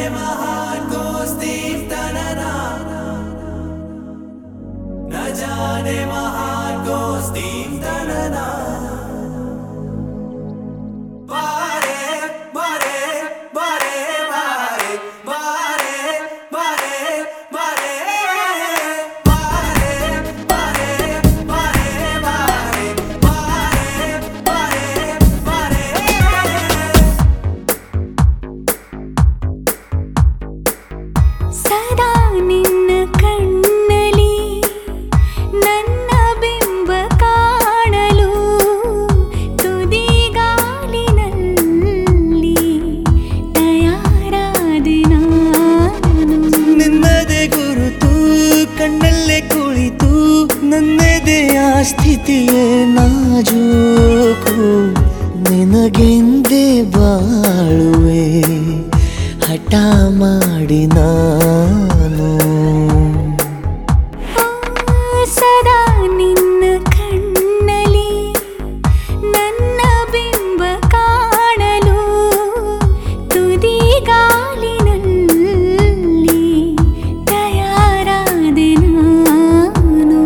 महान दोस्ती तनना न जाने महान दोस्ती तनना ಸದಾ ನಿನ್ನ ಕಣ್ಣಲಿ ನನ್ನ ಬಿಂಬ ಕಾಣಲು ತುದಿಗಾಲಿನಲ್ಲಿ ತಯಾರಾದೆ ನಾನು ನಿನ್ನದೇ ಗುರುತು ಕಣ್ಣಲ್ಲೇ ಕುಳಿತು ನನ್ನೆದೆಯ ಸ್ಥಿತಿಯೇ ನಾಜೂಕು ನಿನಗೆಂದೇ ಬಾಳುವೆ ಹಠ ಮಾಡಿ ನಾನು ಸದಾ ನಿನ್ನ ಕಣ್ಣಲಿ ನನ್ನ ಬಿಂಬ ಕಾಣಲು ತುದಿಗಾಲಿನಲ್ಲಿ ತಯಾರಾದೆ ನಾನು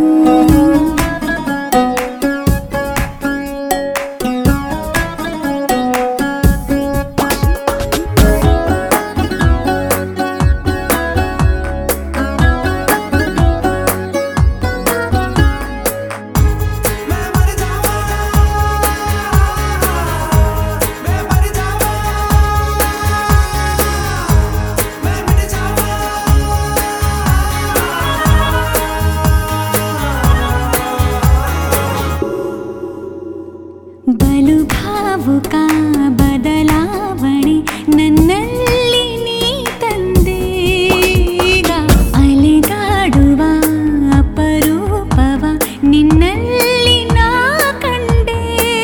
ಬಲು ಭಾವುಕ ಬದಲಾವಣೆ ನನ್ನಲ್ಲಿ ನೀ ತಂದೀಗ ಅಲೆದಾಡುವ ಅಪರೂಪವ ನಿನ್ನಲ್ಲಿ ನಾ ಕಂಡೆ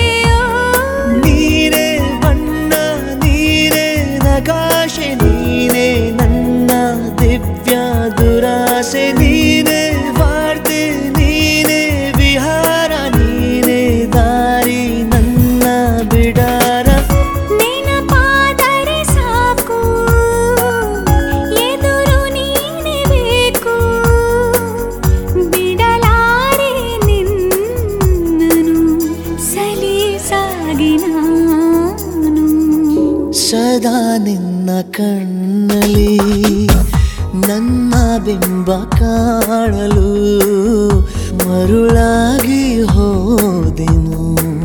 ನೀನೇ ಬಣ್ಣ ನೀನೇ ನಗಾಶೆ ನೀನೇ ನನ್ನ ದಿವ್ಯ ದುರಾಸೆ ನೀನೇ ವಾರ್ತೆ ನೀನೇ ವಿಹಾರ ನೀನೇ ದಾರಿ ನನ್ನ ಬಿಡಾರ ನೆನಪಾದರೆ ಸಾಕು ಎದುರು ನೀನೇ ಬೇಕು ಬಿಡಲಾರೆ ನಿನ್ನನು ಸಲೀಸಾಗಿ ನಾನು ಸದಾ ನಿನ್ನ ಕಣ್ಣಲಿ ನನ್ನ ಬಿಂಬ ಕಾಣಲು ಮರುಳಾಗಿ ಹೋದೆನು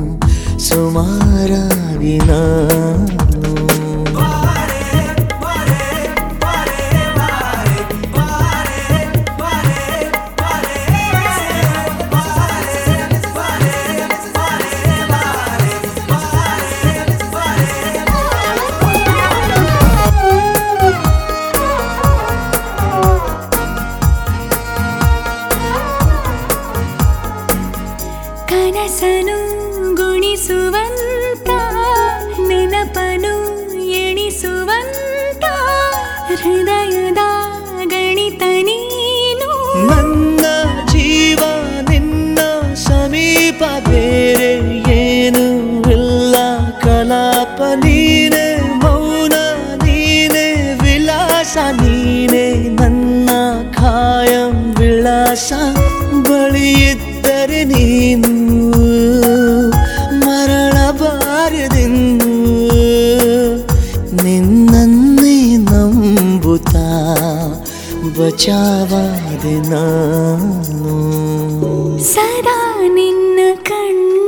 ಸುಮಾರಾಗಿ ನಾನು ಕನಸನು ಗುಣಿಸುವಂತ ನೆನಪನು ಎಣಿಸುವಂತ ಹೃದಯದ ಗಣಿತ ನೀನು ನನ್ನ ಜೀವ ನಿನ್ನ ಸಮೀಪ ಬೇರೆ ಏನು ಇಲ್ಲ ಕಲಾಪ ನೀನೇ ಮೌನ ನೀನೇ ವಿಲಾಸ ನೀನೇ ನನ್ನ ಖಾಯಂ ವಿಳಾಸ ಬಳಿಯಿದ್ದರೆ ನೀನು ಮರಳಬಾರದೆಂದು ನಿನ್ನನ್ನೇ ನಂಬುತ್ತಾ ಬಚಾವಾದೆ ನಾನು ಸದಾ ನಿನ್ನ ಕಣ್ಣು